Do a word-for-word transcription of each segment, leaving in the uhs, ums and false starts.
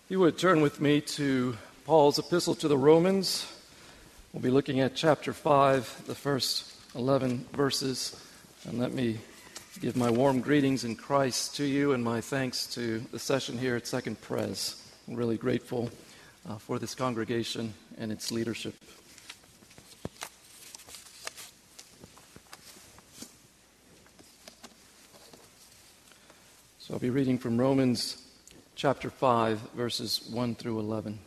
If you would turn with me to Paul's epistle to the Romans. We'll be looking at chapter five, the first eleven verses. And let me give my warm greetings in Christ to you and my thanks to the session here at Second Pres. I'm really grateful uh, for this congregation and its leadership. So I'll be reading from Romans chapter five, verses one through eleven.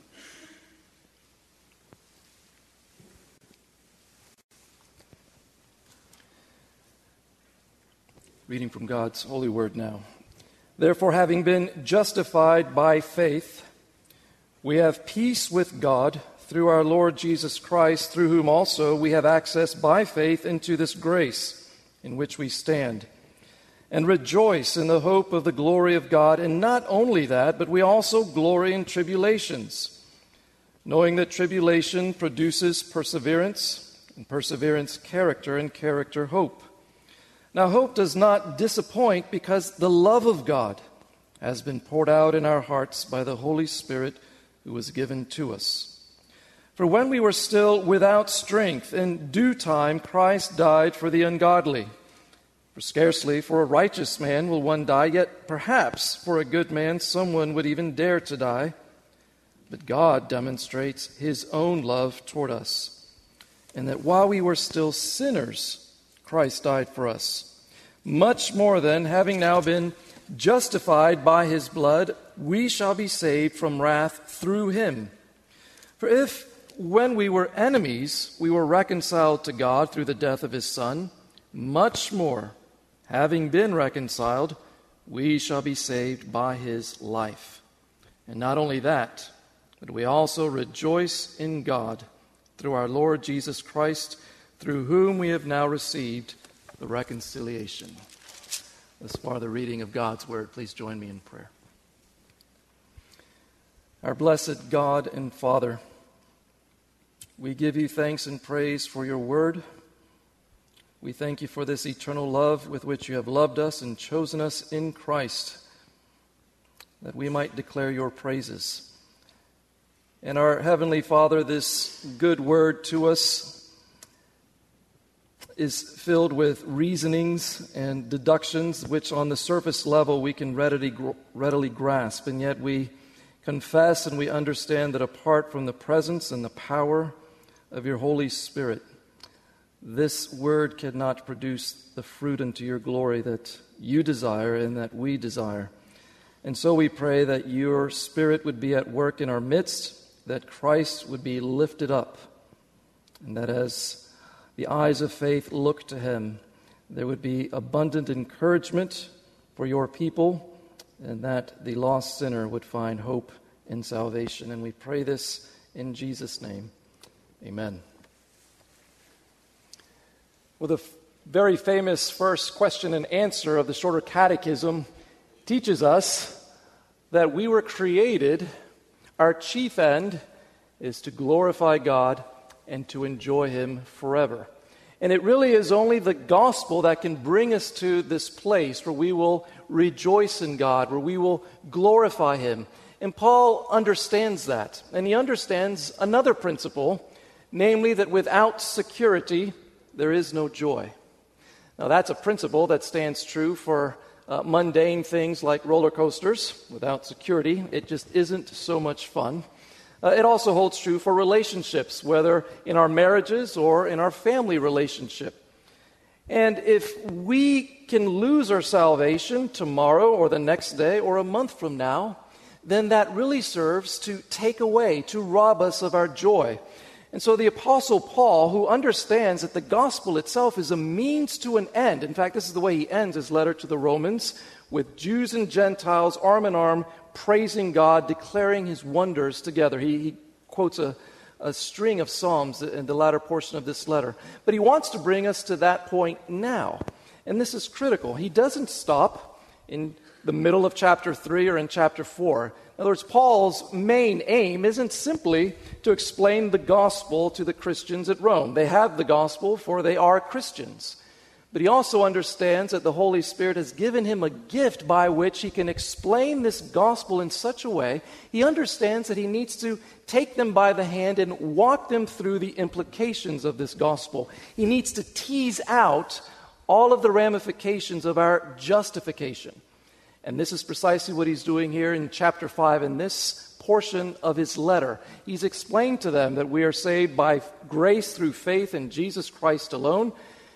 Reading from God's holy word now. Therefore, having been justified by faith, we have peace with God through our Lord Jesus Christ, through whom also we have access by faith into this grace in which we stand, and rejoice in the hope of the glory of God. And not only that, but we also glory in tribulations, knowing that tribulation produces perseverance, and perseverance character, and character hope. Now hope does not disappoint, because the love of God has been poured out in our hearts by the Holy Spirit who was given to us. For when we were still without strength, in due time Christ died for the ungodly. For scarcely for a righteous man will one die, yet perhaps for a good man someone would even dare to die. But God demonstrates His own love toward us, and that while we were still sinners, Christ died for us. Much more then, having now been justified by His blood, we shall be saved from wrath through Him. For if, when we were enemies, we were reconciled to God through the death of His Son, much more, having been reconciled, we shall be saved by His life. And not only that, but we also rejoice in God through our Lord Jesus Christ, through whom we have now received the reconciliation. Thus far, the reading of God's word. Please join me in prayer. Our blessed God and Father, we give you thanks and praise for your word. We thank you for this eternal love with which you have loved us and chosen us in Christ, that we might declare your praises. And our Heavenly Father, this good word to us is filled with reasonings and deductions which on the surface level we can readily, readily grasp, and yet we confess and we understand that apart from the presence and the power of your Holy Spirit, this word cannot produce the fruit unto your glory that you desire and that we desire. And so we pray that your Spirit would be at work in our midst, that Christ would be lifted up, and that as the eyes of faith look to Him, there would be abundant encouragement for your people, and that the lost sinner would find hope in salvation. And we pray this in Jesus' name. Amen. Well, the f- very famous first question and answer of the Shorter Catechism teaches us that we were created, our chief end is to glorify God and to enjoy Him forever. And it really is only the gospel that can bring us to this place where we will rejoice in God, where we will glorify Him. And Paul understands that. And he understands another principle, namely that without security, there is no joy. Now, that's a principle that stands true for uh, mundane things like roller coasters. Without security, it just isn't so much fun. Uh, it also holds true for relationships, whether in our marriages or in our family relationship. And if we can lose our salvation tomorrow or the next day or a month from now, then that really serves to take away, to rob us of our joy. And so the Apostle Paul, who understands that the gospel itself is a means to an end. In fact, this is the way he ends his letter to the Romans, with Jews and Gentiles arm in arm, praising God, declaring His wonders together. He, he quotes a, a string of Psalms in the latter portion of this letter. But he wants to bring us to that point now. And this is critical. He doesn't stop in the middle of chapter three or in chapter four. In other words, Paul's main aim isn't simply to explain the gospel to the Christians at Rome. They have the gospel, for they are Christians. But he also understands that the Holy Spirit has given him a gift by which he can explain this gospel in such a way. He understands that he needs to take them by the hand and walk them through the implications of this gospel. He needs to tease out all of the ramifications of our justification. And this is precisely what he's doing here in chapter five in this portion of his letter. He's explained to them that we are saved by grace through faith in Jesus Christ alone.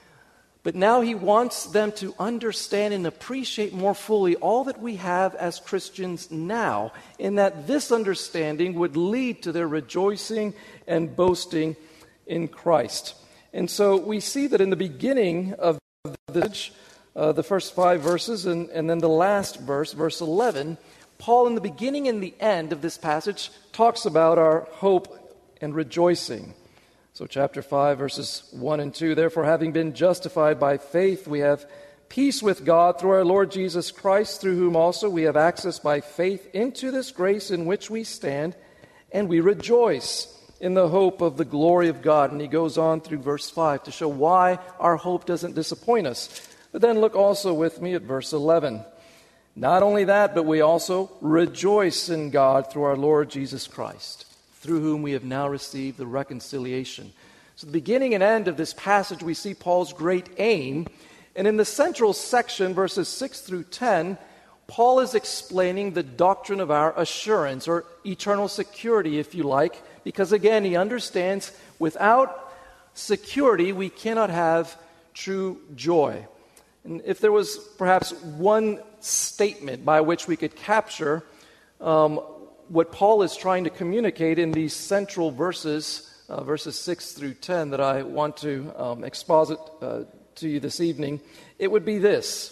But now he wants them to understand and appreciate more fully all that we have as Christians now, in that this understanding would lead to their rejoicing and boasting in Christ. And so we see that in the beginning of this, uh, the first five verses, and, and then the last verse, verse eleven, Paul in the beginning and the end of this passage talks about our hope and rejoicing. So chapter five, verses one and two, therefore, having been justified by faith, we have peace with God through our Lord Jesus Christ, through whom also we have access by faith into this grace in which we stand, and we rejoice in the hope of the glory of God. And he goes on through verse five to show why our hope doesn't disappoint us. But then look also with me at verse eleven. Not only that, but we also rejoice in God through our Lord Jesus Christ, through whom we have now received the reconciliation. So the beginning and end of this passage, we see Paul's great aim. And in the central section, verses six through ten, Paul is explaining the doctrine of our assurance, or eternal security, if you like, because again, he understands without security, we cannot have true joy. And if there was perhaps one statement by which we could capture um, what Paul is trying to communicate in these central verses, uh, verses six through ten, that I want to um, exposit uh, to you this evening, it would be this.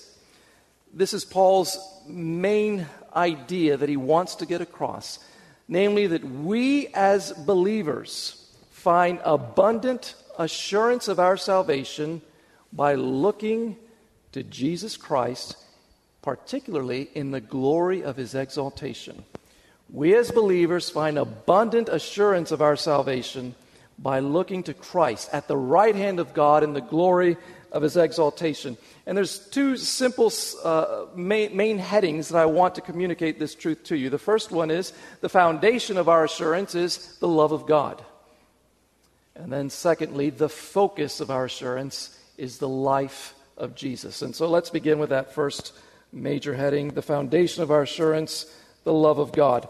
This is Paul's main idea that he wants to get across, namely that we as believers find abundant assurance of our salvation by looking to Jesus Christ, particularly in the glory of his exaltation. We as believers find abundant assurance of our salvation by looking to Christ at the right hand of God in the glory of his exaltation. And there's two simple uh, main, main headings that I want to communicate this truth to you. The first one is the foundation of our assurance is the love of God. And then secondly, the focus of our assurance is the life of Jesus. And so let's begin with that first major heading, the foundation of our assurance, the love of God.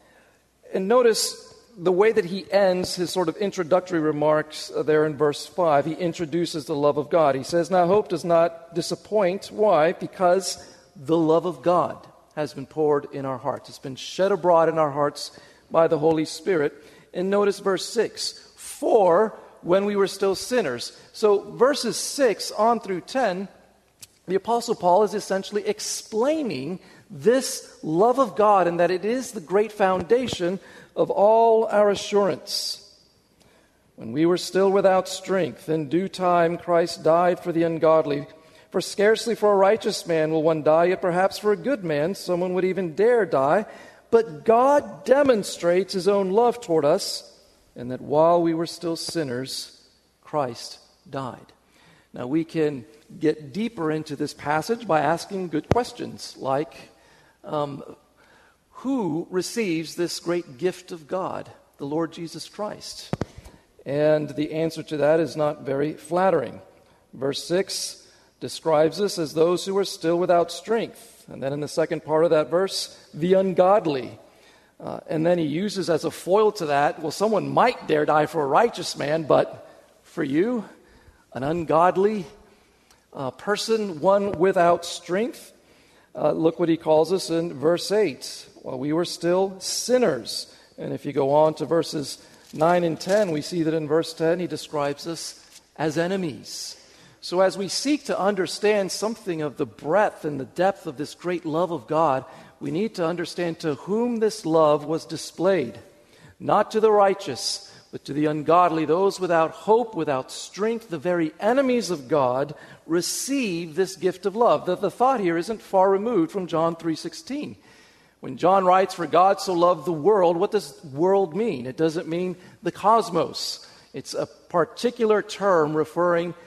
And notice the way that he ends his sort of introductory remarks there in verse five. He introduces the love of God. He says, now hope does not disappoint. Why? Because the love of God has been poured in our hearts. It's been shed abroad in our hearts by the Holy Spirit. And notice verse six, for when we were still sinners. So verses six on through ten, the Apostle Paul is essentially explaining this love of God and that it is the great foundation of all our assurance. When we were still without strength, in due time Christ died for the ungodly. For scarcely for a righteous man will one die, yet perhaps for a good man someone would even dare die. But God demonstrates his own love toward us, and that while we were still sinners, Christ died. Now we can get deeper into this passage by asking good questions like, um, who receives this great gift of God, the Lord Jesus Christ? And the answer to that is not very flattering. Verse six describes us as those who are still without strength. And then in the second part of that verse, the ungodly. Uh, and then he uses as a foil to that, well, someone might dare die for a righteous man, but for you, an ungodly uh, person, one without strength. Uh, look what he calls us in verse eight. While we were still sinners. And if you go on to verses nine and ten, we see that in verse ten he describes us as enemies. So as we seek to understand something of the breadth and the depth of this great love of God, we need to understand to whom this love was displayed. Not to the righteous, but to the ungodly, those without hope, without strength, the very enemies of God, receive this gift of love. The, the thought here isn't far removed from John three sixteen. When John writes, for God so loved the world, what does world mean? It doesn't mean the cosmos. It's a particular term referring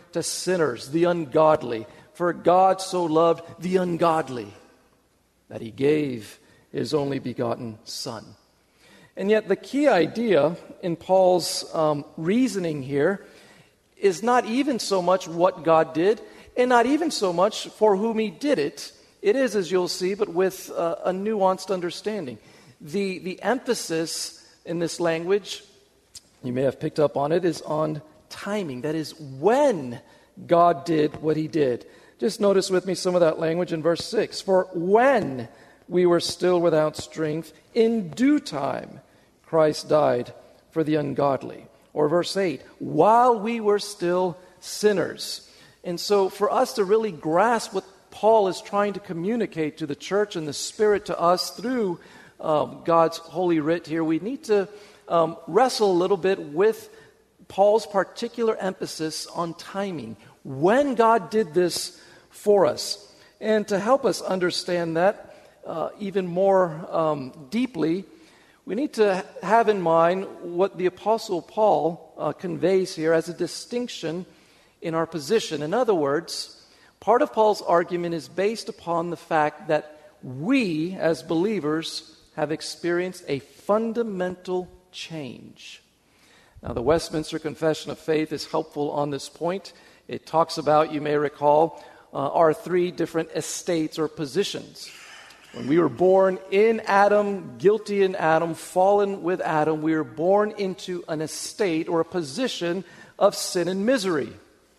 to sinners, the ungodly. For God so loved the ungodly that he gave his only begotten Son. And yet the key idea in Paul's um, reasoning here is not even so much what God did, and not even so much for whom he did it. It is, as you'll see, but with uh, a nuanced understanding. The, the emphasis in this language, you may have picked up on it, is on timing. That is, when God did what he did. Just notice with me some of that language in verse six. For when we were still without strength, in due time Christ died for the ungodly. Or verse eight, while we were still sinners. And so for us to really grasp what Paul is trying to communicate to the church and the Spirit to us through um, God's holy writ here, we need to um, wrestle a little bit with Paul's particular emphasis on timing. When God did this for us. And to help us understand that uh, even more um, deeply, we need to have in mind what the Apostle Paul uh, conveys here as a distinction in our position. In other words, part of Paul's argument is based upon the fact that we, as believers, have experienced a fundamental change. Now, the Westminster Confession of Faith is helpful on this point. It talks about, you may recall, uh, our three different estates or positions. When we were born in Adam, guilty in Adam, fallen with Adam, we were born into an estate or a position of sin and misery.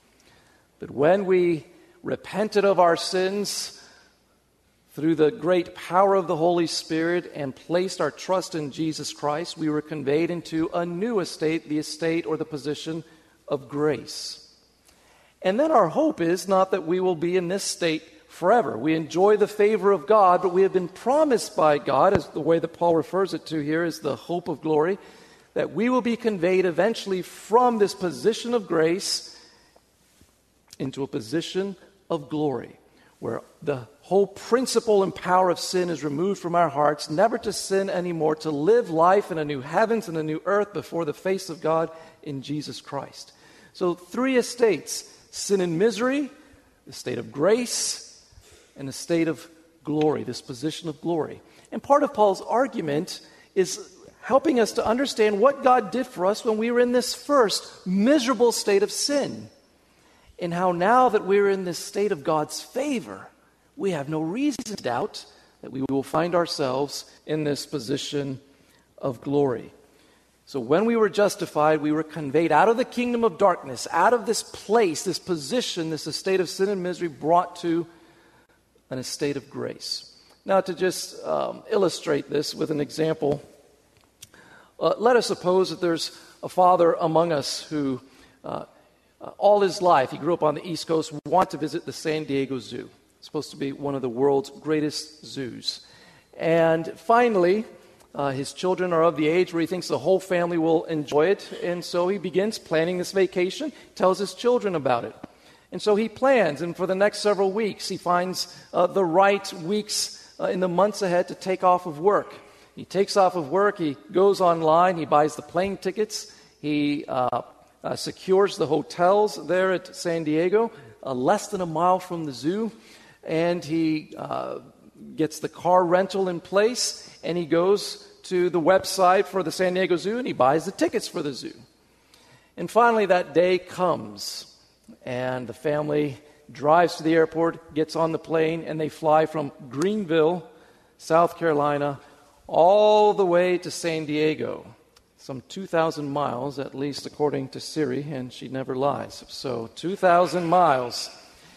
But when we repented of our sins through the great power of the Holy Spirit and placed our trust in Jesus Christ, we were conveyed into a new estate, the estate or the position of grace. And then our hope is not that we will be in this state forever. We enjoy the favor of God, but we have been promised by God, as the way that Paul refers it to here is the hope of glory, that we will be conveyed eventually from this position of grace into a position of glory, where the whole principle and power of sin is removed from our hearts, never to sin anymore, to live life in a new heavens and a new earth before the face of God in Jesus Christ. So three estates: sin and misery, the state of grace, and the state of glory, this position of glory. And part of Paul's argument is helping us to understand what God did for us when we were in this first miserable state of sin, and how now that we're in this state of God's favor, we have no reason to doubt that we will find ourselves in this position of glory. So when we were justified, we were conveyed out of the kingdom of darkness, out of this place, this position, this estate of sin and misery, brought to an estate of grace. Now, to just um, illustrate this with an example, uh, let us suppose that there's a father among us who, uh, uh, all his life, he grew up on the East Coast, wanted to visit the San Diego Zoo. It's supposed to be one of the world's greatest zoos. And finally, Uh, his children are of the age where he thinks the whole family will enjoy it. And so he begins planning this vacation, tells his children about it. And so he plans, and for the next several weeks, he finds uh, the right weeks uh, in the months ahead to take off of work. He takes off of work, he goes online, he buys the plane tickets, he uh, uh, secures the hotels there at San Diego, uh, less than a mile from the zoo, and he uh, gets the car rental in place, and he goes to the website for the San Diego Zoo, and he buys the tickets for the zoo. And finally, that day comes, and the family drives to the airport, gets on the plane, and they fly from Greenville, South Carolina, all the way to San Diego. Some two thousand miles, at least according to Siri, and she never lies. So two thousand miles.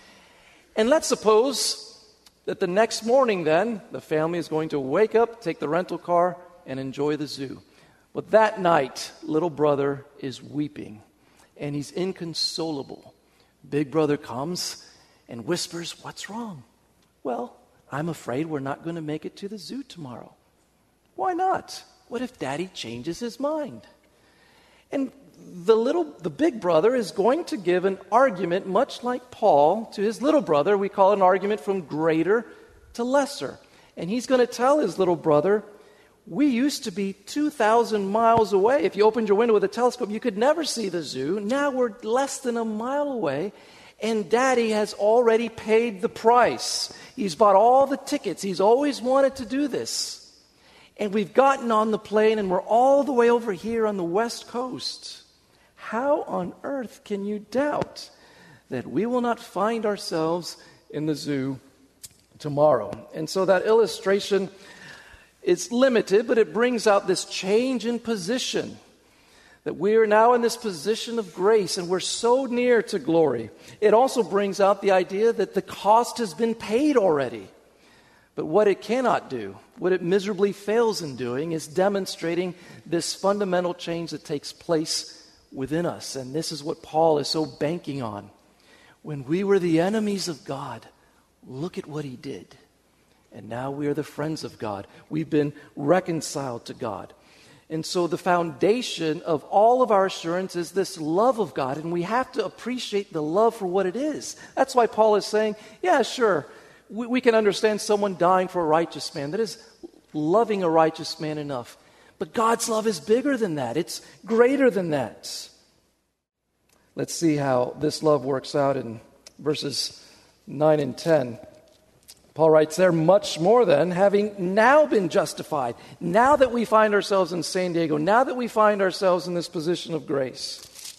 And let's suppose that the next morning then, the family is going to wake up, take the rental car, and enjoy the zoo. But that night, little brother is weeping, and he's inconsolable. Big brother comes and whispers, "What's wrong?" "Well, I'm afraid we're not going to make it to the zoo tomorrow." "Why not? What if Daddy changes his mind?" And the little, the big brother is going to give an argument, much like Paul, to his little brother. We call it an argument from greater to lesser. And he's going to tell his little brother we used to be two thousand miles away. If you opened your window with a telescope, you could never see the zoo. Now we're less than a mile away, and Daddy has already paid the price. He's bought all the tickets. He's always wanted to do this. And we've gotten on the plane, and we're all the way over here on the West Coast. How on earth can you doubt that we will not find ourselves in the zoo tomorrow? And so that illustration is limited, but it brings out this change in position, that we are now in this position of grace, and we're so near to glory. It also brings out the idea that the cost has been paid already. But what it cannot do, what it miserably fails in doing, is demonstrating this fundamental change that takes place within us. And this is what Paul is so banking on. When we were the enemies of God, look at what he did. And now we are the friends of God. We've been reconciled to God. And so the foundation of all of our assurance is this love of God. And we have to appreciate the love for what it is. That's why Paul is saying, yeah, sure, we, we can understand someone dying for a righteous man. That is loving a righteous man enough. But God's love is bigger than that. It's greater than that. Let's see how this love works out in verses nine and ten. Paul writes there, much more then, having now been justified, now that we find ourselves in San Diego, now that we find ourselves in this position of grace,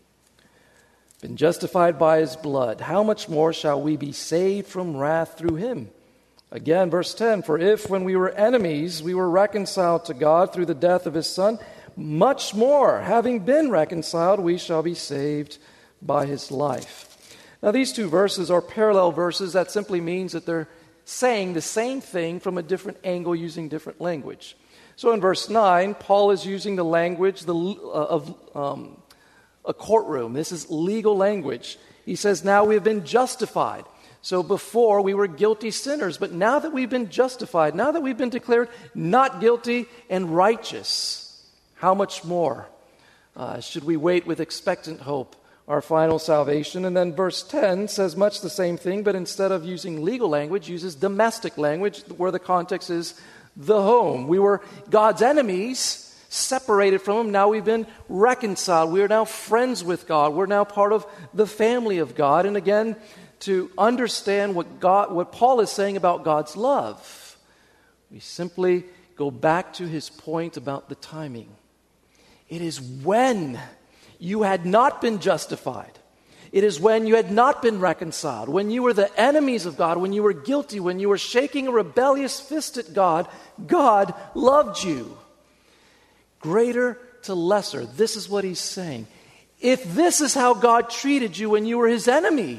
been justified by his blood, how much more shall we be saved from wrath through him? Again, verse ten, for if when we were enemies, we were reconciled to God through the death of his Son, much more, having been reconciled, we shall be saved by his life. Now, these two verses are parallel verses. That simply means that they're saying the same thing from a different angle using different language. So in verse nine, Paul is using the language the, uh, of um, a courtroom. This is legal language. He says, now we have been justified. So before we were guilty sinners, but now that we've been justified, now that we've been declared not guilty and righteous, how much more uh, should we wait with expectant hope our final salvation? And then verse ten says much the same thing, but instead of using legal language, uses domestic language, where the context is the home. We were God's enemies, separated from him. Now we've been reconciled. We are now friends with God. We're now part of the family of God. And again, to understand what God, what Paul is saying about God's love, we simply go back to his point about the timing. It is when you had not been justified. It is when you had not been reconciled, when you were the enemies of God, when you were guilty, when you were shaking a rebellious fist at God, God loved you. Greater to lesser. This is what he's saying. If this is how God treated you when you were his enemy,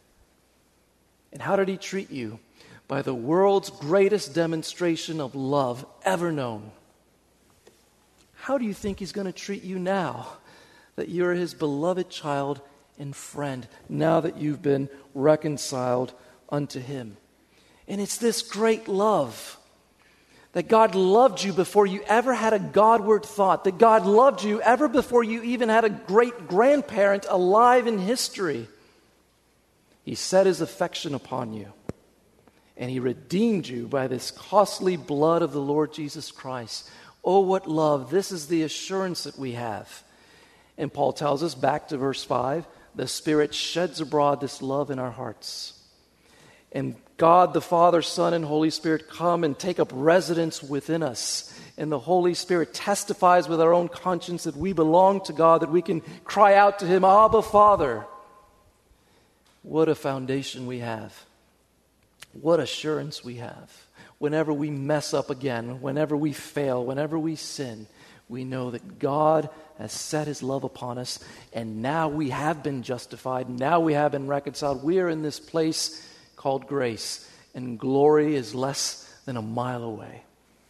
and how did he treat you? By the world's greatest demonstration of love ever known. How do you think he's going to treat you now that you're his beloved child and friend, now that you've been reconciled unto him? And it's this great love, that God loved you before you ever had a Godward thought, that God loved you ever before you even had a great-grandparent alive in history. He set his affection upon you, and he redeemed you by this costly blood of the Lord Jesus Christ. Oh, what love. This is the assurance that we have. And Paul tells us, back to verse five, the Spirit sheds abroad this love in our hearts. And God, the Father, Son, and Holy Spirit come and take up residence within us. And the Holy Spirit testifies with our own conscience that we belong to God, that we can cry out to him, Abba, Father. What a foundation we have. What assurance we have. Whenever we mess up again, whenever we fail, whenever we sin, we know that God has set his love upon us, and now we have been justified, now we have been reconciled. We are in this place called grace, and glory is less than a mile away.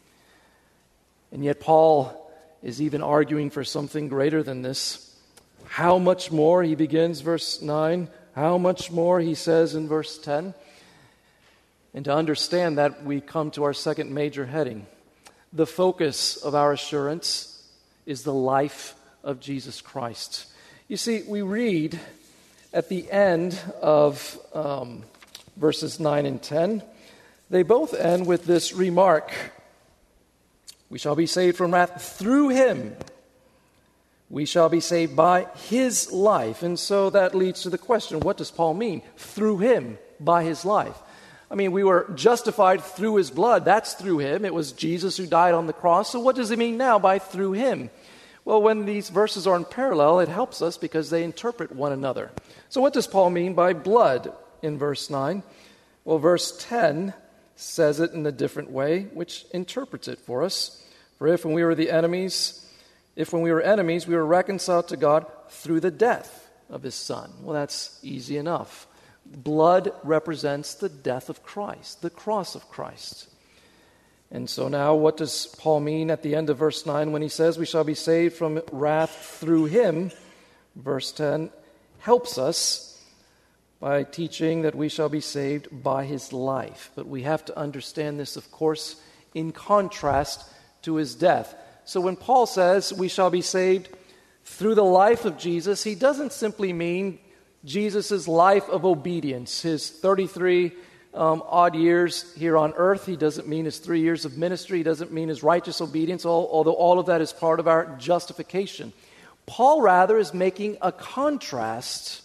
And yet Paul is even arguing for something greater than this. How much more, he begins verse nine, how much more, he says in verse ten. And to understand that, we come to our second major heading. The focus of our assurance is the life of Jesus Christ. You see, we read at the end of um, verses nine and ten, they both end with this remark. We shall be saved from wrath through him. We shall be saved by his life. And so that leads to the question, what does Paul mean? Through him, by his life. I mean, we were justified through his blood. That's through him. It was Jesus who died on the cross. So what does it mean now by through him? Well, when these verses are in parallel, it helps us because they interpret one another. So what does Paul mean by blood in verse nine? Well, verse ten says it in a different way, which interprets it for us. For if when we were the enemies, if when we were enemies, we were reconciled to God through the death of his Son. Well, that's easy enough. Blood represents the death of Christ, the cross of Christ. And so now what does Paul mean at the end of verse nine when he says we shall be saved from wrath through him? Verse ten helps us by teaching that we shall be saved by his life. But we have to understand this, of course, in contrast to his death. So when Paul says we shall be saved through the life of Jesus, he doesn't simply mean Jesus' life of obedience, his thirty-three um, odd years here on earth. He doesn't mean his three years of ministry. He doesn't mean his righteous obedience, although all of that is part of our justification. Paul, rather, is making a contrast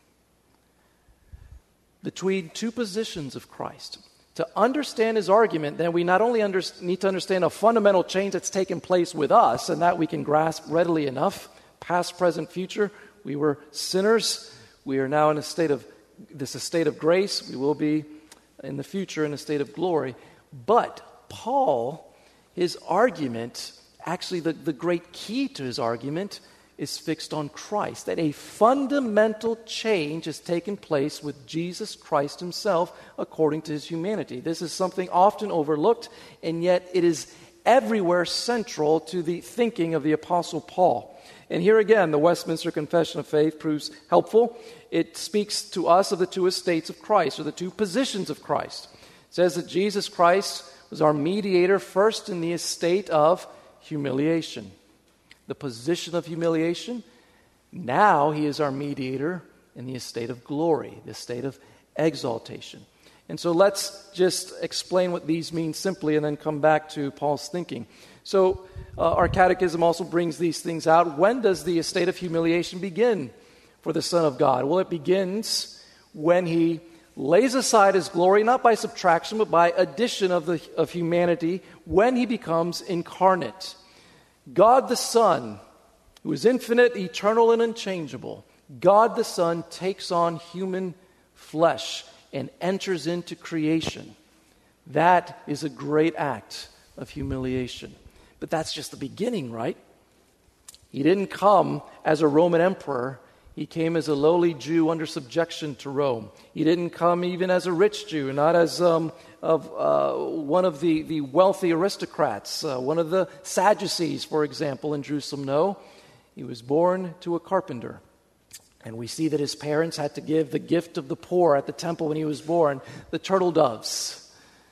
between two positions of Christ. To understand his argument, then we not only under, need to understand a fundamental change that's taken place with us, and that we can grasp readily enough, past, present, future. We were sinners. We are now in a state of, this a state of grace. We will be in the future in a state of glory. But Paul, his argument, actually the, the great key to his argument is fixed on Christ. That a fundamental change has taken place with Jesus Christ himself according to his humanity. This is something often overlooked, and yet it is everywhere central to the thinking of the Apostle Paul. And here again, the Westminster Confession of Faith proves helpful. It speaks to us of the two estates of Christ, or the two positions of Christ. It says that Jesus Christ was our mediator first in the estate of humiliation. The position of humiliation. Now he is our mediator in the estate of glory, the estate of exaltation. And so let's just explain what these mean simply and then come back to Paul's thinking. So uh, our catechism also brings these things out. When does the estate of humiliation begin for the Son of God? Well, it begins when he lays aside his glory, not by subtraction, but by addition of, the, of humanity, when he becomes incarnate. God the Son, who is infinite, eternal, and unchangeable, God the Son takes on human flesh and enters into creation. That is a great act of humiliation. But that's just the beginning, right? He didn't come as a Roman emperor. He came as a lowly Jew under subjection to Rome. He didn't come even as a rich Jew, not as um, of uh, one of the, the wealthy aristocrats, uh, one of the Sadducees, for example, in Jerusalem. No, he was born to a carpenter. And we see that his parents had to give the gift of the poor at the temple when he was born, the turtle doves.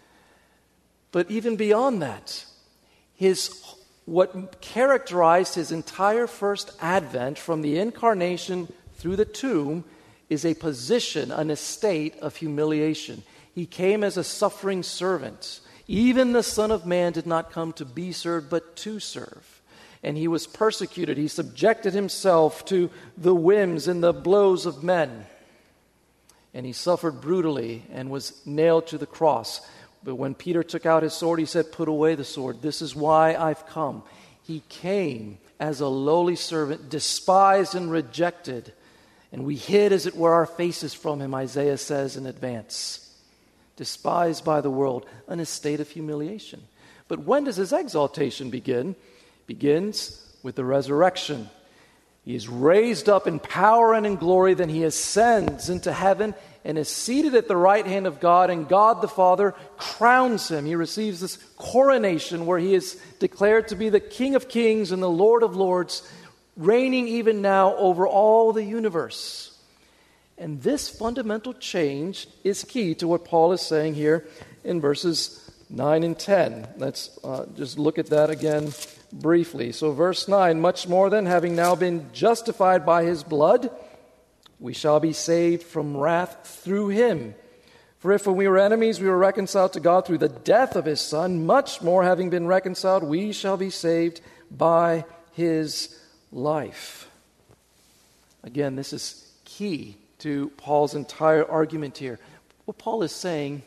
But even beyond that, his what characterized his entire first advent from the incarnation through the tomb is a position, an estate of humiliation. He came as a suffering servant. Even the Son of Man did not come to be served, but to serve. And he was persecuted. He subjected himself to the whims and the blows of men. And he suffered brutally and was nailed to the cross. But when Peter took out his sword, he said, "Put away the sword. This is why I've come." He came as a lowly servant, despised and rejected. And we hid, as it were, our faces from him, Isaiah says in advance. Despised by the world, an estate of humiliation. But when does his exaltation begin? It begins with the resurrection. He is raised up in power and in glory, then he ascends into heaven and is seated at the right hand of God, and God the Father crowns him. He receives this coronation where he is declared to be the King of Kings and the Lord of Lords, reigning even now over all the universe. And this fundamental change is key to what Paul is saying here in verses nine and ten. Let's uh, just look at that again briefly. So verse nine, much more than having now been justified by his blood, we shall be saved from wrath through him. For if when we were enemies, we were reconciled to God through the death of his Son, much more, having been reconciled, we shall be saved by his life. Again, this is key to Paul's entire argument here. What Paul is saying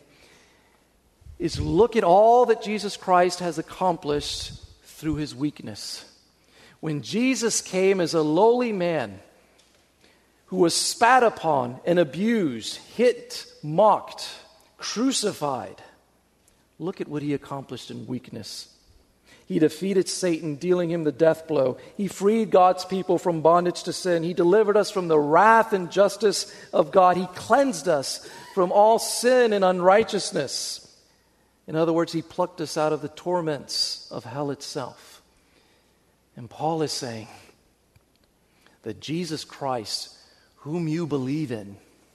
is look at all that Jesus Christ has accomplished through his weakness. When Jesus came as a lowly man who was spat upon and abused, hit, mocked, crucified, look at what he accomplished in weakness. He defeated Satan, dealing him the death blow. He freed God's people from bondage to sin. He delivered us from the wrath and justice of God. He cleansed us from all sin and unrighteousness. In other words, he plucked us out of the torments of hell itself. And Paul is saying that Jesus Christ, whom you believe in,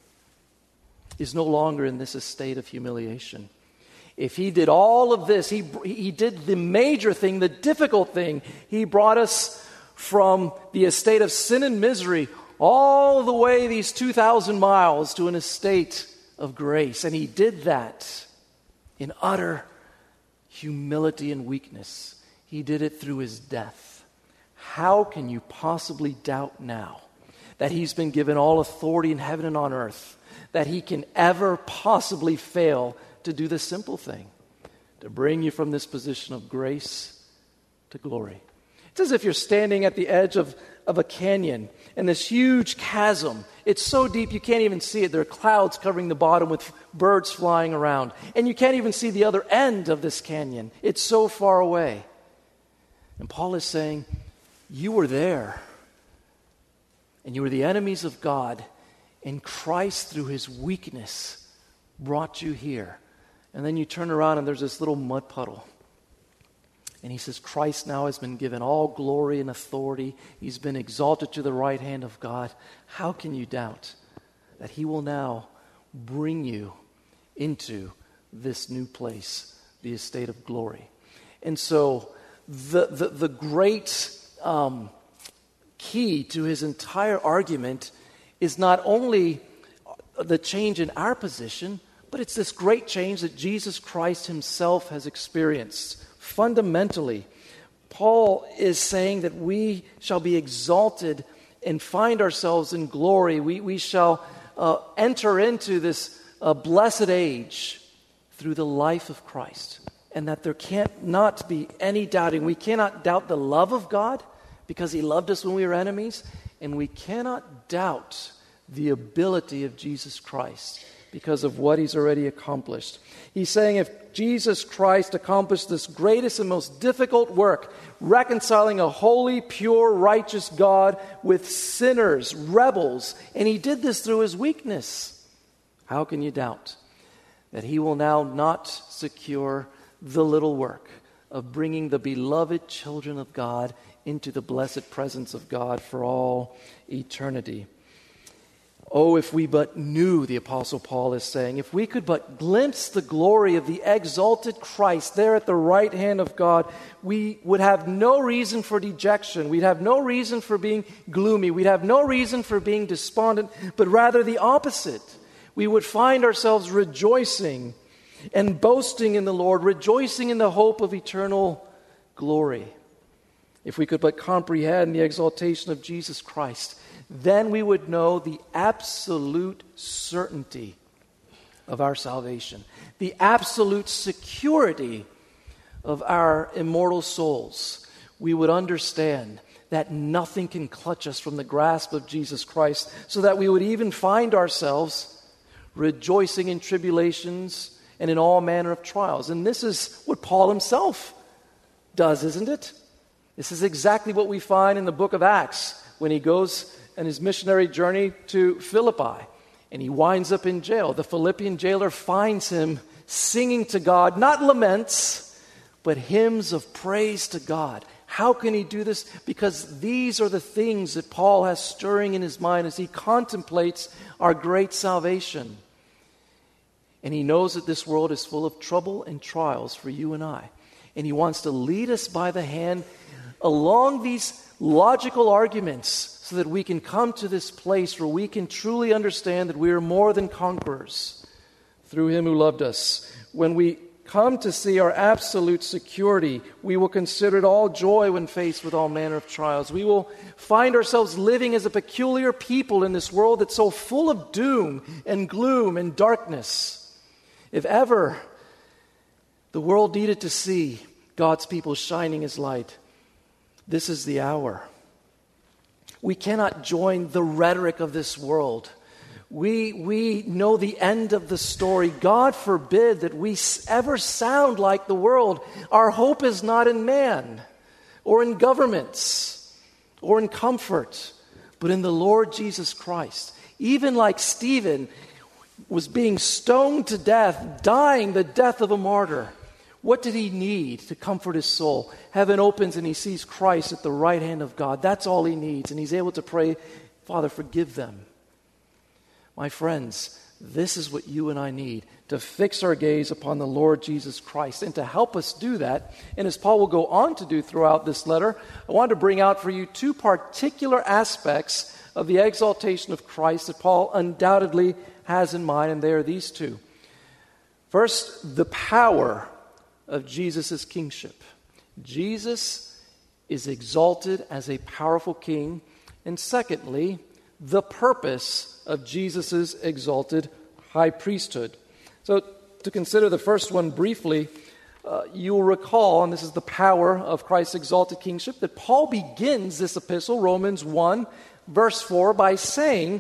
is no longer in this estate of humiliation. If he did all of this, he, he did the major thing, the difficult thing. He brought us from the estate of sin and misery all the way these two thousand miles to an estate of grace. And he did that in utter humility and weakness. He did it through his death. How can you possibly doubt now that he's been given all authority in heaven and on earth, that he can ever possibly fail to do the simple thing, to bring you from this position of grace to glory? It's as if you're standing at the edge of, of a canyon and this huge chasm. It's so deep you can't even see it. There are clouds covering the bottom with birds flying around. And you can't even see the other end of this canyon. It's so far away. And Paul is saying, you were there. And you were the enemies of God. And Christ, through his weakness, brought you here. And then you turn around and there's this little mud puddle. And he says, Christ now has been given all glory and authority. He's been exalted to the right hand of God. How can you doubt that he will now bring you into this new place, the estate of glory? And so the, the, the great um, key to his entire argument is not only the change in our position, but it's this great change that Jesus Christ himself has experienced. Fundamentally, Paul is saying that we shall be exalted and find ourselves in glory. We, we shall uh, enter into this uh, blessed age through the life of Christ. And that there can't not be any doubting. We cannot doubt the love of God because he loved us when we were enemies. And we cannot doubt the ability of Jesus Christ because of what he's already accomplished. He's saying if Jesus Christ accomplished this greatest and most difficult work, reconciling a holy, pure, righteous God with sinners, rebels, and he did this through his weakness, how can you doubt that he will now not secure the little work of bringing the beloved children of God into the blessed presence of God for all eternity? Oh, if we but knew, the Apostle Paul is saying, if we could but glimpse the glory of the exalted Christ there at the right hand of God, we would have no reason for dejection. We'd have no reason for being gloomy. We'd have no reason for being despondent, but rather the opposite. We would find ourselves rejoicing and boasting in the Lord, rejoicing in the hope of eternal glory. If we could but comprehend the exaltation of Jesus Christ, then we would know the absolute certainty of our salvation, the absolute security of our immortal souls. We would understand that nothing can clutch us from the grasp of Jesus Christ, so that we would even find ourselves rejoicing in tribulations and in all manner of trials. And this is what Paul himself does, isn't it? This is exactly what we find in the book of Acts when he goes on his missionary journey to Philippi, and he winds up in jail. The Philippian jailer finds him singing to God, not laments, but hymns of praise to God. How can he do this? Because these are the things that Paul has stirring in his mind as he contemplates our great salvation. And he knows that this world is full of trouble and trials for you and I. And he wants to lead us by the hand along these logical arguments so that we can come to this place where we can truly understand that we are more than conquerors through him who loved us. When we come to see our absolute security, we will consider it all joy when faced with all manner of trials. We will find ourselves living as a peculiar people in this world that's so full of doom and gloom and darkness. If ever the world needed to see God's people shining his light, this is the hour. We cannot join the rhetoric of this world. We, we know the end of the story. God forbid that we ever sound like the world. Our hope is not in man or in governments or in comfort, but in the Lord Jesus Christ. Even like Stephen was being stoned to death, dying the death of a martyr. What did he need to comfort his soul? Heaven opens and he sees Christ at the right hand of God. That's all he needs. And he's able to pray, Father, forgive them. My friends, this is what you and I need, to fix our gaze upon the Lord Jesus Christ. And to help us do that, and as Paul will go on to do throughout this letter, I want to bring out for you two particular aspects of the exaltation of Christ that Paul undoubtedly has in mind, and they are these two. First, the power of Jesus' kingship. Jesus is exalted as a powerful king. And secondly, the purpose of Jesus' exalted high priesthood. So to consider the first one briefly, uh, you'll recall, and this is the power of Christ's exalted kingship, that Paul begins this epistle, Romans one, verse four, by saying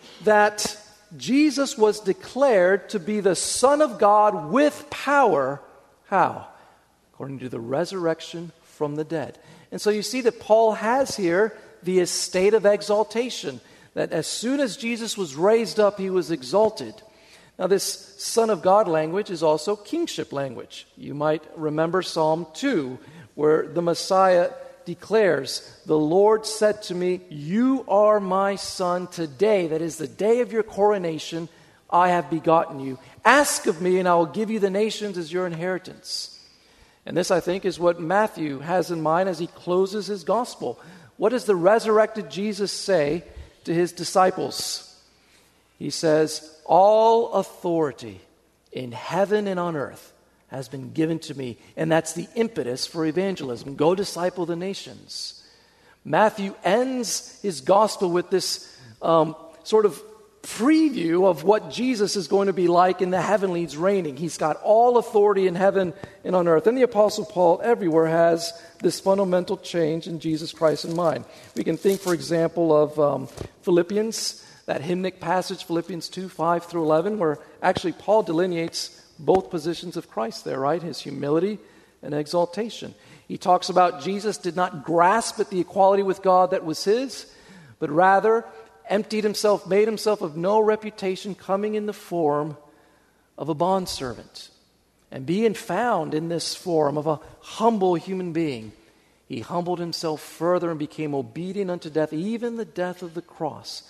that Jesus was declared to be the Son of God with power. How? According to the resurrection from the dead. And so you see that Paul has here the estate of exaltation, that as soon as Jesus was raised up, he was exalted. Now, this Son of God language is also kingship language. You might remember Psalm two, where the Messiah declares, "The Lord said to me, you are my son today, that is the day of your coronation, I have begotten you. Ask of me, and I will give you the nations as your inheritance." And this, I think, is what Matthew has in mind as he closes his gospel. What does the resurrected Jesus say to his disciples? He says, "All authority in heaven and on earth has been given to me." And that's the impetus for evangelism. Go disciple the nations. Matthew ends his gospel with this um, sort of preview of what Jesus is going to be like in the heavenlies reigning. He's got all authority in heaven and on earth. And the Apostle Paul everywhere has this fundamental change in Jesus Christ in mind. We can think, for example, of um, Philippians, that hymnic passage, Philippians two, five through eleven, where actually Paul delineates both positions of Christ there, right? His humility and exaltation. He talks about Jesus did not grasp at the equality with God that was his, but rather emptied himself, made himself of no reputation, coming in the form of a bondservant. And being found in this form of a humble human being, he humbled himself further and became obedient unto death, even the death of the cross.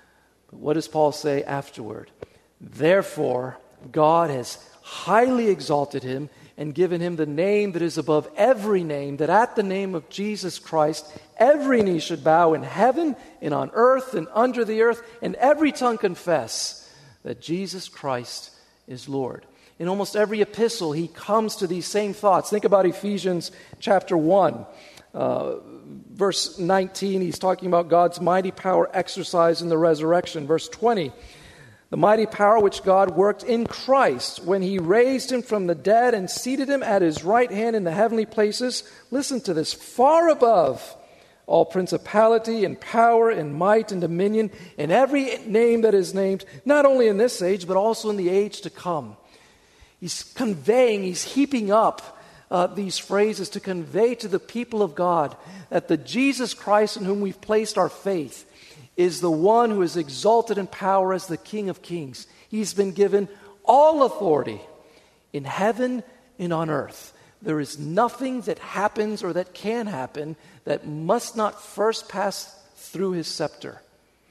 But what does Paul say afterward? "Therefore, God has highly exalted him and given him the name that is above every name, that at the name of Jesus Christ every knee should bow in heaven and on earth and under the earth, and every tongue confess that Jesus Christ is Lord." In almost every epistle, he comes to these same thoughts. Think about Ephesians chapter one, uh, verse nineteen. He's talking about God's mighty power exercised in the resurrection. Verse twenty, "The mighty power which God worked in Christ when he raised him from the dead and seated him at his right hand in the heavenly places." Listen to this. "Far above all principality and power and might and dominion and every name that is named, not only in this age, but also in the age to come." He's conveying, he's heaping up uh, these phrases to convey to the people of God that the Jesus Christ in whom we've placed our faith is the one who is exalted in power as the King of Kings. He's been given all authority in heaven and on earth. There is nothing that happens or that can happen that must not first pass through his scepter.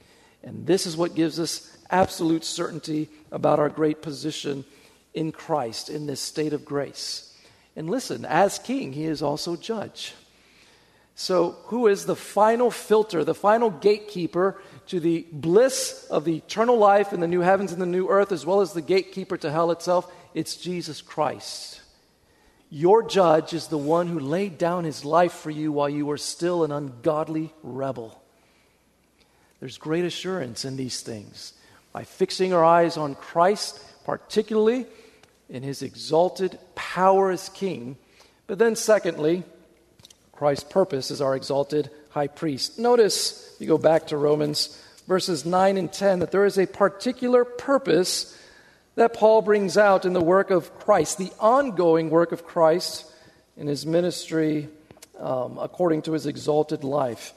And this is what gives us absolute certainty about our great position in Christ in this state of grace. And listen, as king, he is also judge. So who is the final filter, the final gatekeeper to the bliss of the eternal life in the new heavens and the new earth, as well as the gatekeeper to hell itself, it's Jesus Christ. Your judge is the one who laid down his life for you while you were still an ungodly rebel. There's great assurance in these things. By fixing our eyes on Christ, particularly in his exalted power as King, but then secondly, Christ's purpose as our exalted high priest. Notice, if you go back to Romans verses nine and ten, that there is a particular purpose that Paul brings out in the work of Christ, the ongoing work of Christ in his ministry um, according to his exalted life.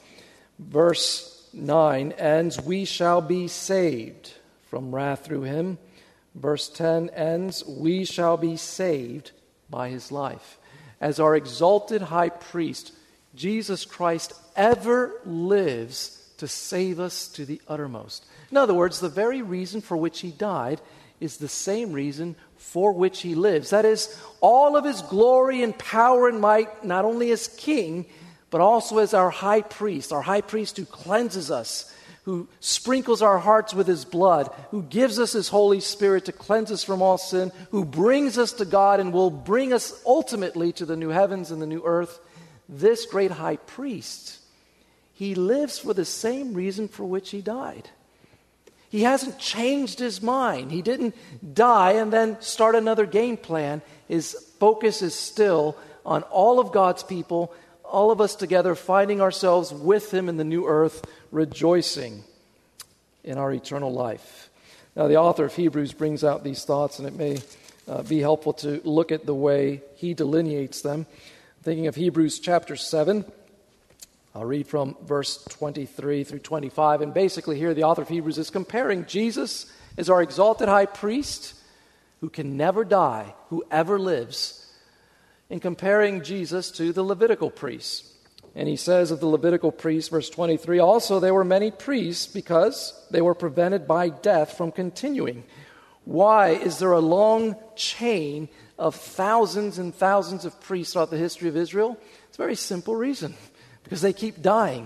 Verse nine ends, we shall be saved from wrath through him. Verse ten ends, we shall be saved by his life. As our exalted high priest, Jesus Christ ever lives to save us to the uttermost. In other words, the very reason for which he died is the same reason for which he lives. That is, all of his glory and power and might, not only as king, but also as our high priest, our high priest who cleanses us, who sprinkles our hearts with his blood, who gives us his Holy Spirit to cleanse us from all sin, who brings us to God and will bring us ultimately to the new heavens and the new earth. This great high priest, he lives for the same reason for which he died. He hasn't changed his mind. He didn't die and then start another game plan. His focus is still on all of God's people, all of us together, finding ourselves with him in the new earth, rejoicing in our eternal life. Now, the author of Hebrews brings out these thoughts, and it may uh, be helpful to look at the way he delineates them. Thinking of Hebrews chapter seven, I'll read from verse twenty-three through twenty-five, and basically here the author of Hebrews is comparing Jesus as our exalted high priest who can never die, who ever lives, and comparing Jesus to the Levitical priests. And he says of the Levitical priests, verse twenty-three, also there were many priests because they were prevented by death from continuing. Why is there a long chain of thousands and thousands of priests throughout the history of Israel? It's a very simple reason. Because they keep dying.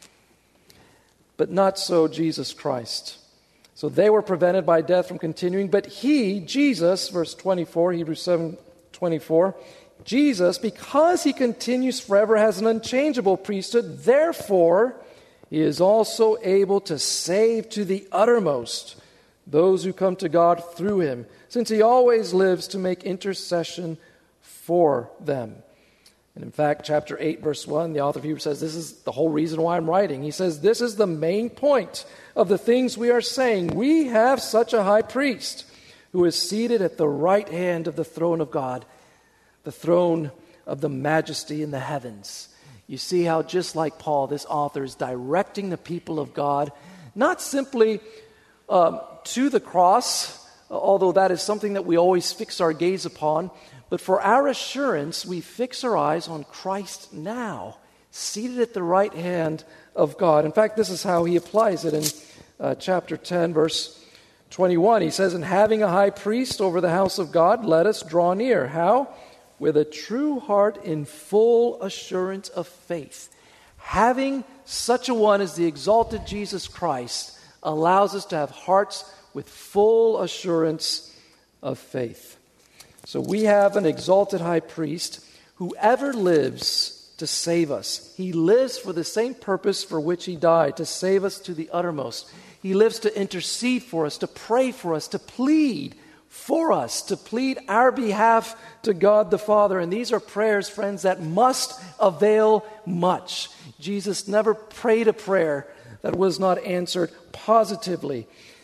But not so Jesus Christ. So they were prevented by death from continuing, but he, Jesus, verse twenty-four, Hebrews seven twenty-four, Jesus, because he continues forever, has an unchangeable priesthood. Therefore, he is also able to save to the uttermost those who come to God through him, since he always lives to make intercession for them. And in fact, chapter eight, verse one, the author of Hebrews says, this is the whole reason why I'm writing. He says, this is the main point of the things we are saying. We have such a high priest who is seated at the right hand of the throne of God, the throne of the majesty in the heavens. You see how just like Paul, this author is directing the people of God, not simply um, to the cross, although that is something that we always fix our gaze upon, but for our assurance, we fix our eyes on Christ now, seated at the right hand of God. In fact, this is how he applies it in uh, chapter ten, verse twenty-one. He says, and having a high priest over the house of God, let us draw near. How? With a true heart in full assurance of faith. Having such a one as the exalted Jesus Christ allows us to have hearts with full assurance of faith. So we have an exalted high priest who ever lives to save us. He lives for the same purpose for which he died, to save us to the uttermost. He lives to intercede for us, to pray for us, to plead for us, to plead our behalf to God the Father. And these are prayers, friends, that must avail much. Jesus never prayed a prayer that was not answered positively.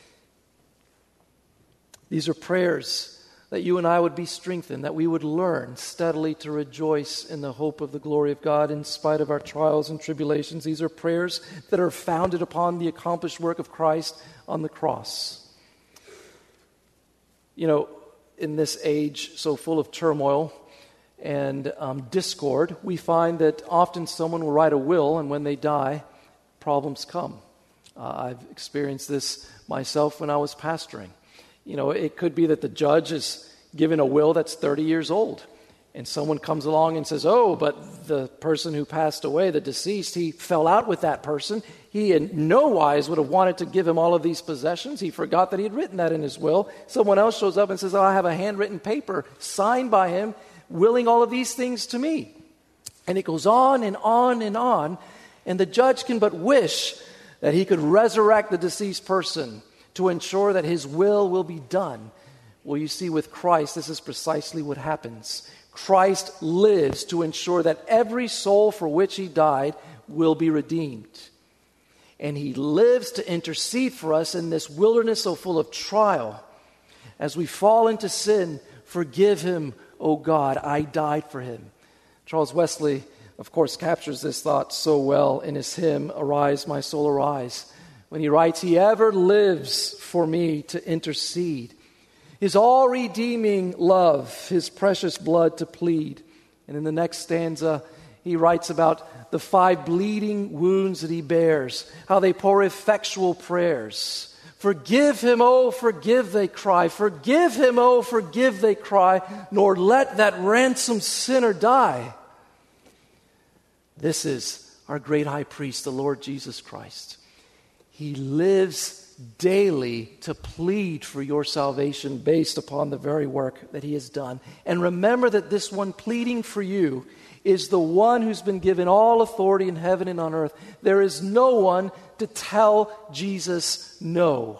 These are prayers that you and I would be strengthened, that we would learn steadily to rejoice in the hope of the glory of God in spite of our trials and tribulations. These are prayers that are founded upon the accomplished work of Christ on the cross. You know, in this age so full of turmoil and um, discord, we find that often someone will write a will, and when they die, problems come. Uh, I've experienced this myself when I was pastoring. You know, it could be that the judge is given a will that's thirty years old, and someone comes along and says, oh, but the person who passed away, the deceased, he fell out with that person. He in no wise would have wanted to give him all of these possessions. He forgot that he had written that in his will. Someone else shows up and says, oh, I have a handwritten paper signed by him willing all of these things to me. And it goes on and on and on, and the judge can but wish that he could resurrect the deceased person to ensure that his will will be done. Well, you see, with Christ, this is precisely what happens. Christ lives to ensure that every soul for which he died will be redeemed. And he lives to intercede for us in this wilderness so full of trial. As we fall into sin, forgive him, O God, I died for him. Charles Wesley, of course, captures this thought so well in his hymn, Arise, My Soul, Arise, when he writes, He ever lives for me to intercede, His all-redeeming love, His precious blood to plead. And in the next stanza, he writes about the five bleeding wounds that he bears, how they pour effectual prayers. Forgive him, oh, forgive, they cry. Forgive him, oh, forgive, they cry. Nor let that ransomed sinner die. This is our great high priest, the Lord Jesus Christ. He lives daily to plead for your salvation based upon the very work that he has done. And remember that this one pleading for you is the one who's been given all authority in heaven and on earth. There is no one to tell Jesus no.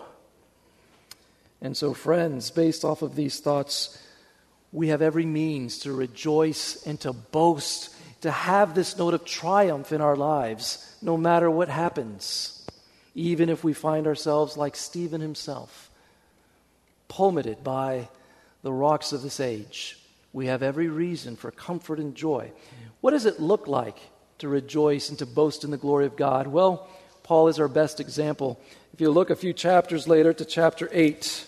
And so, friends, based off of these thoughts, we have every means to rejoice and to boast, to have this note of triumph in our lives, no matter what happens, even if we find ourselves like Stephen himself, plummeted by the rocks of this age. We have every reason for comfort and joy. What does it look like to rejoice and to boast in the glory of God? Well, Paul is our best example. If you look a few chapters later to chapter eight,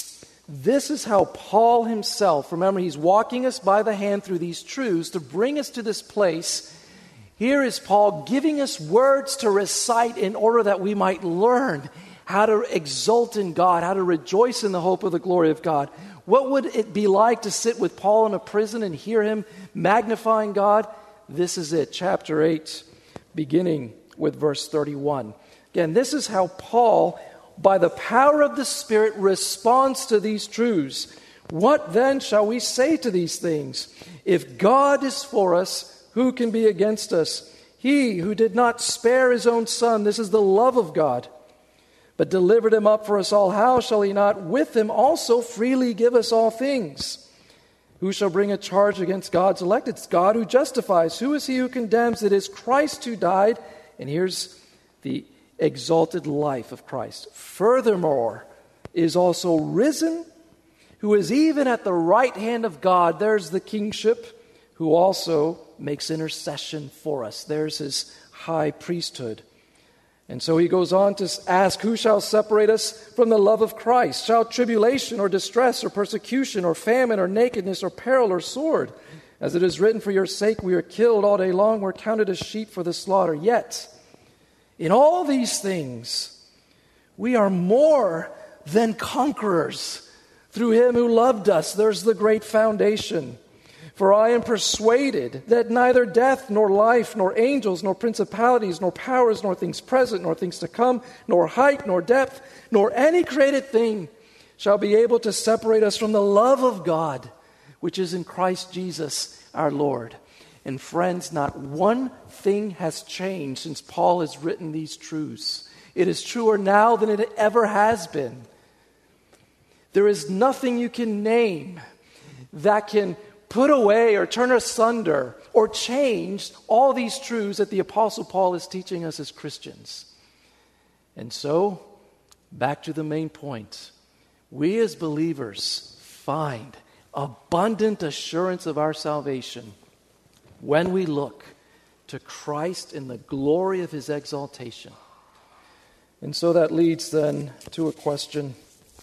this is how Paul himself, remember, he's walking us by the hand through these truths to bring us to this place. Here is Paul giving us words to recite in order that we might learn how to exult in God, how to rejoice in the hope of the glory of God. What would it be like to sit with Paul in a prison and hear him magnifying God? This is it, chapter eight, beginning with verse thirty-one. Again, this is how Paul, by the power of the Spirit, responds to these truths. What then shall we say to these things? If God is for us, who can be against us? He who did not spare his own Son, this is the love of God, but delivered him up for us all, how shall he not with him also freely give us all things? Who shall bring a charge against God's elect? It's God who justifies. Who is he who condemns? It is Christ who died. And here's the exalted life of Christ. Furthermore, is also risen, who is even at the right hand of God. There's the kingship, who also makes intercession for us. There's his high priesthood. And so he goes on to ask, who shall separate us from the love of Christ? Shall tribulation or distress or persecution or famine or nakedness or peril or sword? As it is written, for your sake we are killed all day long. We're counted as sheep for the slaughter. Yet, in all these things, we are more than conquerors through him who loved us. There's the great foundation. For I am persuaded that neither death, nor life, nor angels, nor principalities, nor powers, nor things present, nor things to come, nor height, nor depth, nor any created thing shall be able to separate us from the love of God, which is in Christ Jesus our Lord. And friends, not one thing has changed since Paul has written these truths. It is truer now than it ever has been. There is nothing you can name that can put away or turn asunder or change all these truths that the Apostle Paul is teaching us as Christians. And so, back to the main point. We as believers find abundant assurance of our salvation when we look to Christ in the glory of his exaltation. And so that leads then to a question.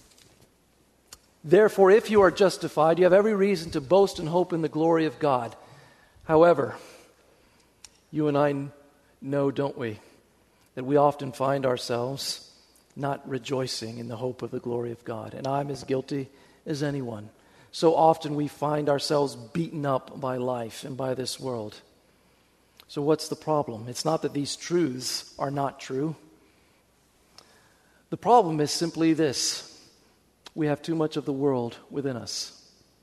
Therefore, if you are justified, you have every reason to boast and hope in the glory of God. However, you and I know, don't we, that we often find ourselves not rejoicing in the hope of the glory of God. And I'm as guilty as anyone. So often we find ourselves beaten up by life and by this world. So what's the problem? It's not that these truths are not true. The problem is simply this: we have too much of the world within us.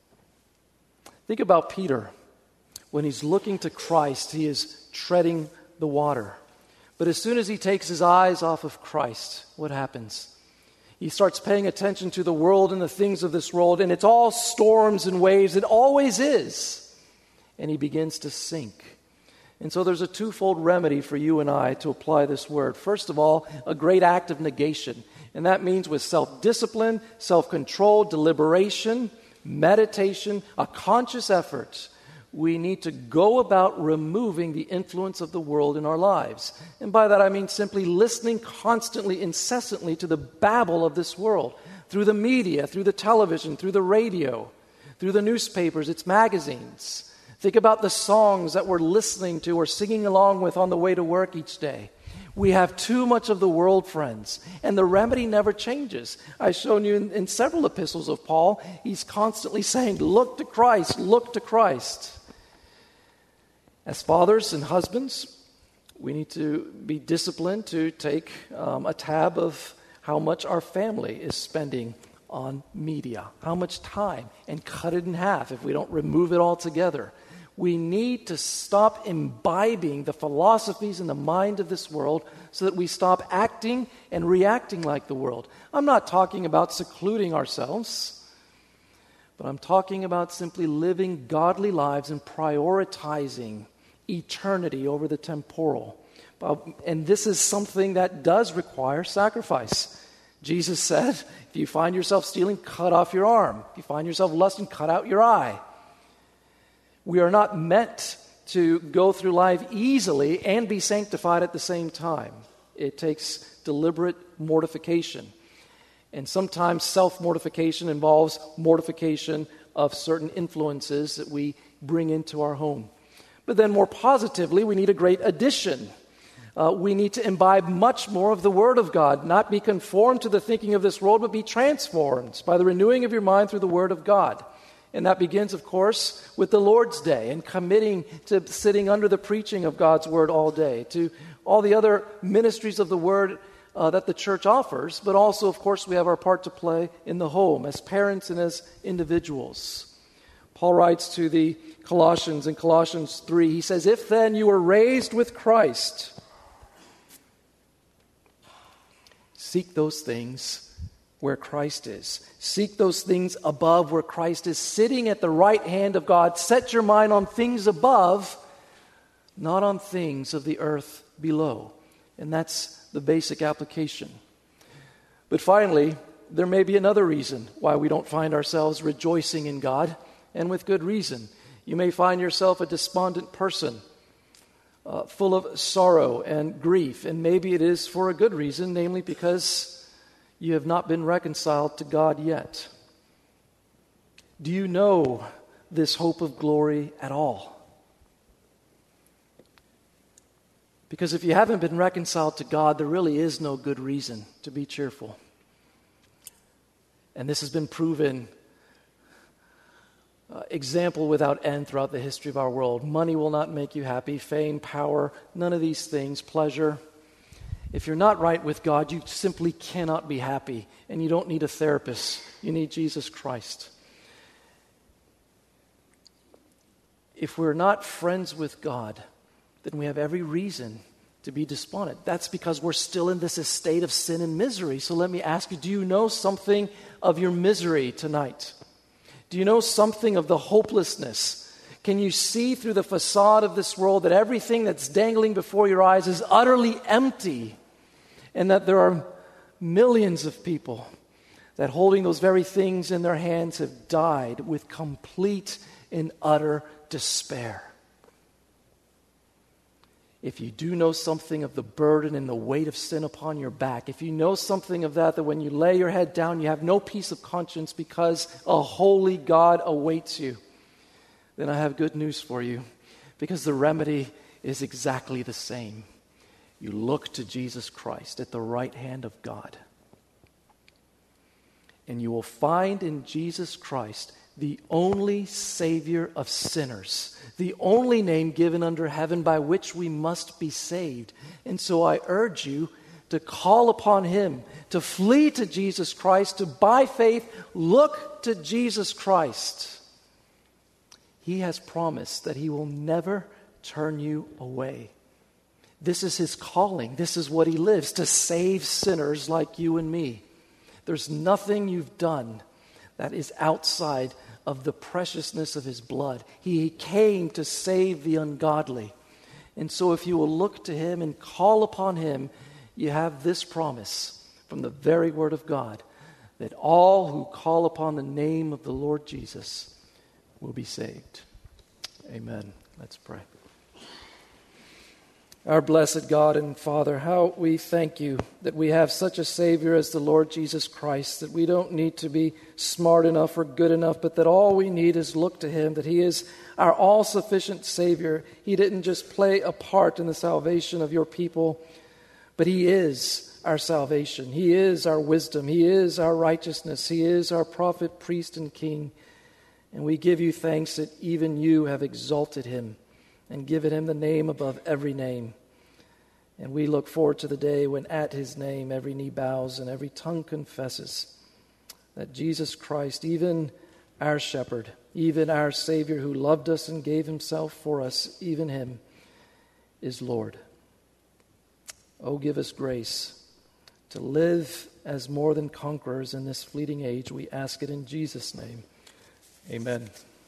Think about Peter. When he's looking to Christ, he is treading the water. But as soon as he takes his eyes off of Christ, what happens? He starts paying attention to the world and the things of this world, and it's all storms and waves. It always is. And he begins to sink. And so there's a twofold remedy for you and I to apply this word. First of all, a great act of negation. And that means with self-discipline, self-control, deliberation, meditation, a conscious effort, we need to go about removing the influence of the world in our lives. And by that I mean simply listening constantly, incessantly to the babble of this world, through the media, through the television, through the radio, through the newspapers, its magazines. Think about the songs that we're listening to or singing along with on the way to work each day. We have too much of the world, friends, and the remedy never changes. I've shown you in, in several epistles of Paul, he's constantly saying, look to Christ, look to Christ. As fathers and husbands, we need to be disciplined to take um, a tab of how much our family is spending on media, how much time, and cut it in half if we don't remove it altogether. We need to stop imbibing the philosophies and the mind of this world so that we stop acting and reacting like the world. I'm not talking about secluding ourselves, but I'm talking about simply living godly lives and prioritizing eternity over the temporal. And this is something that does require sacrifice. Jesus said, if you find yourself stealing, cut off your arm. If you find yourself lusting, cut out your eye. We are not meant to go through life easily and be sanctified at the same time. It takes deliberate mortification. And sometimes self-mortification involves mortification of certain influences that we bring into our home. But then more positively, we need a great addition. Uh, we need to imbibe much more of the Word of God, not be conformed to the thinking of this world, but be transformed by the renewing of your mind through the Word of God. And that begins, of course, with the Lord's Day and committing to sitting under the preaching of God's Word all day, to all the other ministries of the Word uh, that the church offers, but also, of course, we have our part to play in the home as parents and as individuals. Paul writes to the Colossians in Colossians three, he says, if then you were raised with Christ, seek those things where Christ is. Seek those things above where Christ is, sitting at the right hand of God. Set your mind on things above, not on things of the earth below. And that's the basic application. But finally, there may be another reason why we don't find ourselves rejoicing in God, and with good reason. You may find yourself a despondent person, uh, full of sorrow and grief, and maybe it is for a good reason, namely because you have not been reconciled to God yet. Do you know this hope of glory at all? Because if you haven't been reconciled to God, there really is no good reason to be cheerful. And this has been proven uh, example without end throughout the history of our world. Money will not make you happy, fame, power, none of these things, pleasure. If you're not right with God, you simply cannot be happy, and you don't need a therapist. You need Jesus Christ. If we're not friends with God, then we have every reason to be despondent. That's because we're still in this estate of sin and misery. So let me ask you, do you know something of your misery tonight? Do you know something of the hopelessness? Can you see through the facade of this world that everything that's dangling before your eyes is utterly empty, and that there are millions of people that holding those very things in their hands have died with complete and utter despair? If you do know something of the burden and the weight of sin upon your back, if you know something of that, that when you lay your head down, you have no peace of conscience because a holy God awaits you, then I have good news for you, because the remedy is exactly the same. You look to Jesus Christ at the right hand of God, and you will find in Jesus Christ the only Savior of sinners, the only name given under heaven by which we must be saved. And so I urge you to call upon him, to flee to Jesus Christ, to by faith look to Jesus Christ. He has promised that he will never turn you away. This is his calling. This is what he lives, to save sinners like you and me. There's nothing you've done that is outside of the preciousness of his blood. He came to save the ungodly. And so if you will look to him and call upon him, you have this promise from the very word of God, that all who call upon the name of the Lord Jesus will be saved. Amen. Let's pray. Our blessed God and Father, how we thank you that we have such a Savior as the Lord Jesus Christ, that we don't need to be smart enough or good enough, but that all we need is look to him, that he is our all-sufficient Savior. He didn't just play a part in the salvation of your people, but he is our salvation. He is our wisdom. He is our righteousness. He is our prophet, priest, and king. And we give you thanks that even you have exalted him and given him the name above every name. And we look forward to the day when at his name every knee bows and every tongue confesses that Jesus Christ, even our shepherd, even our Savior who loved us and gave himself for us, even him is Lord. Oh, give us grace to live as more than conquerors in this fleeting age. We ask it in Jesus' name. Amen.